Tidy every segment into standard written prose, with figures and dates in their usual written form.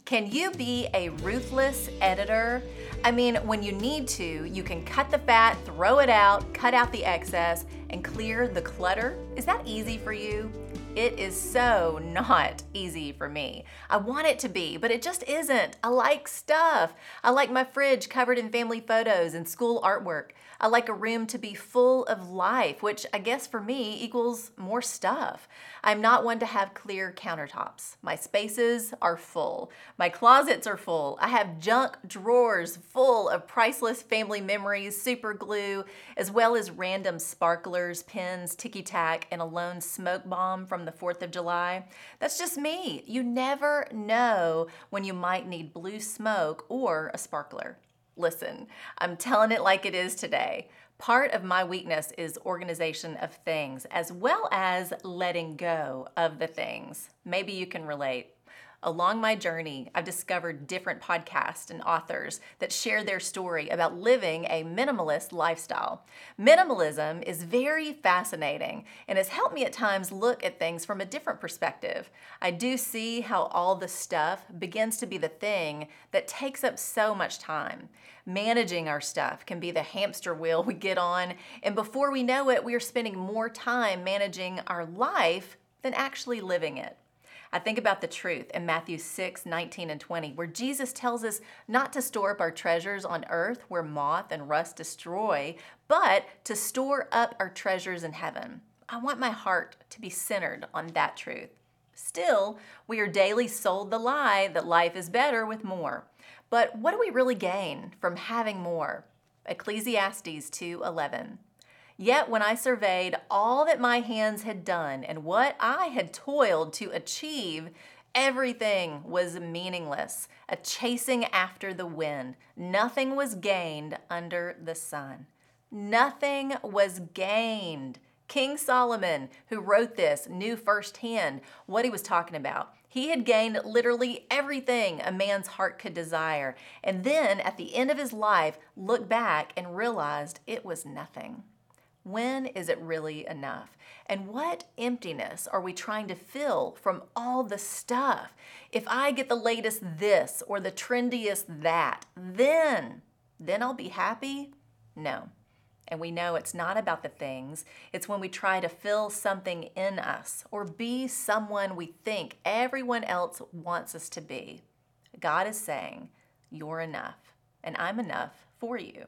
Can you be a ruthless editor? I mean, when you need to, you can cut the fat, throw it out, cut out the excess, and clear the clutter. Is that easy for you? It is so not easy for me. I want it to be, but it just isn't. I like stuff. I like my fridge covered in family photos and school artwork. I like a room to be full of life, which I guess for me equals more stuff. I'm not one to have clear countertops. My spaces are full. My closets are full. I have junk drawers full of priceless family memories, super glue, as well as random sparklers, pens, ticky-tack, and a lone smoke bomb from the 4th of July. That's just me. You never know when you might need blue smoke or a sparkler. Listen, I'm telling it like it is today. Part of my weakness is organization of things, as well as letting go of the things. Maybe you can relate. Along my journey, I've discovered different podcasts and authors that share their story about living a minimalist lifestyle. Minimalism is very fascinating and has helped me at times look at things from a different perspective. I do see how all the stuff begins to be the thing that takes up so much time. Managing our stuff can be the hamster wheel we get on, and before we know it, we are spending more time managing our life than actually living it. I think about the truth in Matthew 6:19 and 20, where Jesus tells us not to store up our treasures on earth where moth and rust destroy, but to store up our treasures in heaven. I want my heart to be centered on that truth. Still, we are daily sold the lie that life is better with more. But what do we really gain from having more? Ecclesiastes 2:11. Yet when I surveyed all that my hands had done and what I had toiled to achieve, everything was meaningless, a chasing after the wind. Nothing was gained under the sun. Nothing was gained. King Solomon, who wrote this, knew firsthand what he was talking about. He had gained literally everything a man's heart could desire, and then at the end of his life, looked back and realized it was nothing. When is it really enough? And what emptiness are we trying to fill from all the stuff? If I get the latest this or the trendiest that, then I'll be happy? No. And we know it's not about the things. It's when we try to fill something in us or be someone we think everyone else wants us to be. God is saying, you're enough, and I'm enough for you.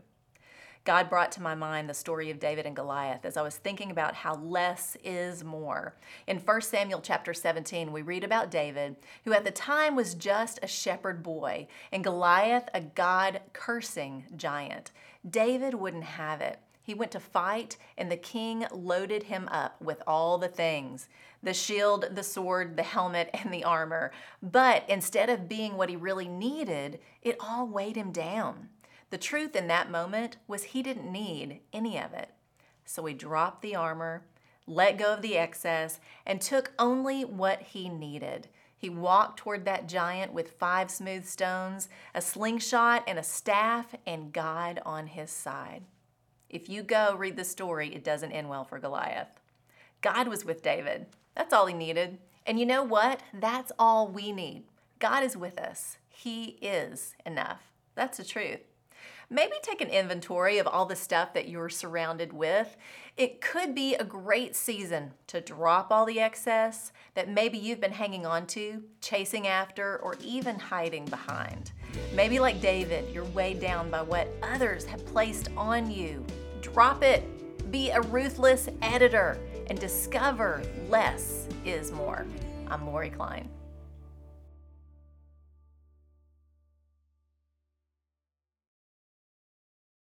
God brought to my mind the story of David and Goliath as I was thinking about how less is more. In 1 Samuel chapter 17, we read about David, who at the time was just a shepherd boy, and Goliath, a God-cursing giant. David wouldn't have it. He went to fight, and the king loaded him up with all the things, the shield, the sword, the helmet, and the armor. But instead of being what he really needed, it all weighed him down. The truth in that moment was he didn't need any of it. So he dropped the armor, let go of the excess, and took only what he needed. He walked toward that giant with 5 smooth stones, a slingshot, and a staff, and God on his side. If you go read the story, it doesn't end well for Goliath. God was with David. That's all he needed. And you know what? That's all we need. God is with us. He is enough. That's the truth. Maybe take an inventory of all the stuff that you're surrounded with. It could be a great season to drop all the excess that maybe you've been hanging on to, chasing after, or even hiding behind. Maybe like David, you're weighed down by what others have placed on you. Drop it. Be a ruthless editor and discover less is more. I'm Lori Klein.